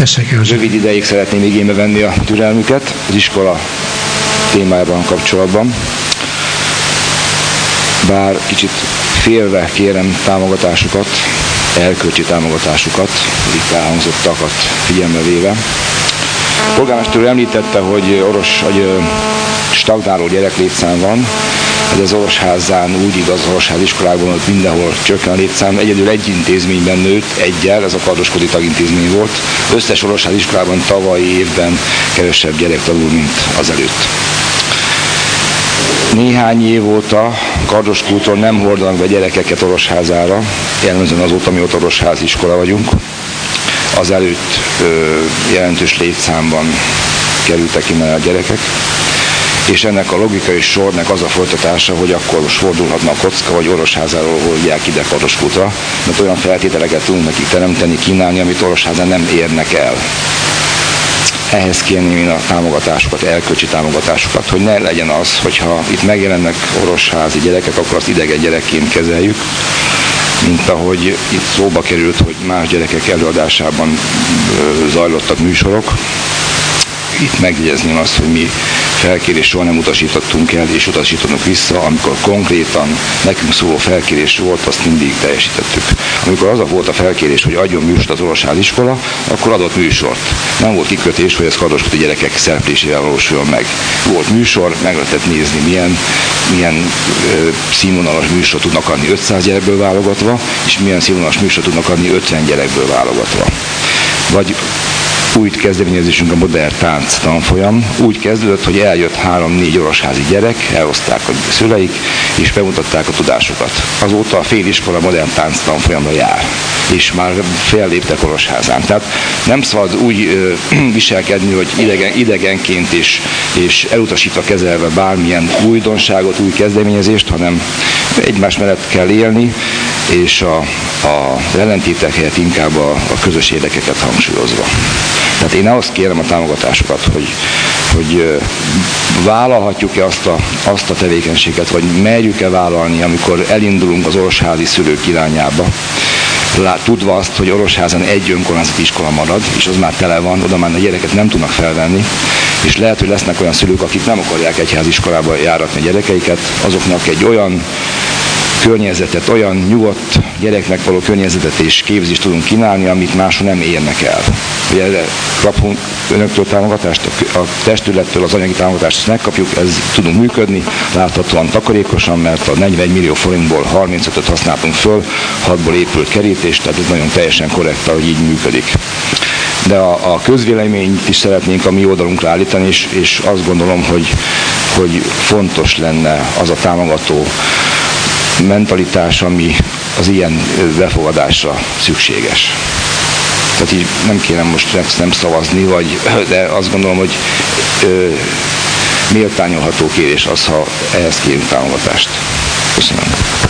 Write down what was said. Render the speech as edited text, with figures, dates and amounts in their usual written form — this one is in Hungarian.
Tessék, József. Rövid ideig szeretném igénybe venni a türelmüket az iskola témájában kapcsolatban. Bár kicsit félve kérem támogatásukat, erkölcsi támogatásukat, itt elhangzottakat figyelembe véve. A polgármester úr említette, hogy stagnáló gyereklétszám van. Ez az Orosházán úgy igaz, az Orosház iskolákban, hogy mindenhol csökken a létszám. Egyedül egy intézményben nőtt, egyel, ez a Kardoskodti tagintézmény volt. Összes Orosház iskolában tavalyi évben kevesebb gyerek tanul, mint azelőtt. Néhány év óta Kardoskútról nem hordanak be gyerekeket Orosházára, jellemzően azóta, mióta Orosház iskola vagyunk. Azelőtt jelentős létszámban kerültek innen a gyerekek, és ennek a logikai sornak az a folytatása, hogy akkor most fordulhatna a kocka, hogy Orosházáról hordják ide Kardoskútra, mert olyan feltételeket tudunk nekik teremteni, kínálni, amit Orosházán nem érnek el. Ehhez kérném én a támogatásukat, erkölcsi támogatásukat, hogy ne legyen az, hogyha itt megjelennek orosházi gyerekek, akkor azt idegen gyerekként kezeljük, mint ahogy itt szóba került, hogy más gyerekek előadásában zajlottak műsorok. Itt megjegyezném azt, hogy mi felkérés soha nem utasítottunk el, és utasítunk vissza, amikor konkrétan nekünk szóló felkérés volt, azt mindig teljesítettük. Amikor az volt a felkérés, hogy adjon műsort az Orosház iskola, akkor adott műsort. Nem volt kikötés, hogy ez Kardoskúti gyerekek szereplésével valósuljon meg. Volt műsor, meg lehetett nézni, milyen színvonalas műsort tudnak adni 500 gyerekből válogatva, és milyen színvonalas műsort tudnak adni 50 gyerekből válogatva. Vagy új kezdeményezésünk a modern tánc tanfolyam. Úgy kezdődött, hogy eljött 3-4 orosházi gyerek, elhozták a szüleik, és bemutatták a tudásukat. Azóta a fél iskola modern tánc tanfolyamra jár, és már felléptek Orosházán. Tehát nem szabad úgy viselkedni, hogy idegenként és elutasítva kezelve bármilyen újdonságot, új kezdeményezést, hanem egymás mellett kell élni, és az ellentétek helyett inkább a közös érdekeket hangsúlyozva. Tehát én azt kérem a támogatásokat, hogy vállalhatjuk-e azt a tevékenységet, vagy merjük-e vállalni, amikor elindulunk az orosházi szülők irányába, tudva azt, hogy Orosházán egy önkormányzati iskola marad, és az már tele van, oda már a gyereket nem tudnak felvenni, és lehet, hogy lesznek olyan szülők, akik nem akarják egyháziskolába járatni a gyerekeiket, azoknak egy olyan környezetet, olyan nyugodt gyereknek való környezetet és képzést tudunk kínálni, amit máshol nem érnek el. Hogy erre kapunk önöktől támogatást, a testülettől az anyagi támogatást ezt megkapjuk, ez tudunk működni, láthatóan takarékosan, mert a 41 millió forintból 35-öt használtunk föl, 6-ból épült kerítés, tehát ez nagyon teljesen korrekt, hogy így működik. De a közvéleményt is szeretnénk a mi oldalunkra állítani, és azt gondolom, hogy fontos lenne az a támogató mentalitás, ami az ilyen befogadásra szükséges. Tehát így nem kérem most nem szavazni, de azt gondolom, hogy méltányolható kérés az, ha ehhez kérünk támogatást. Köszönöm.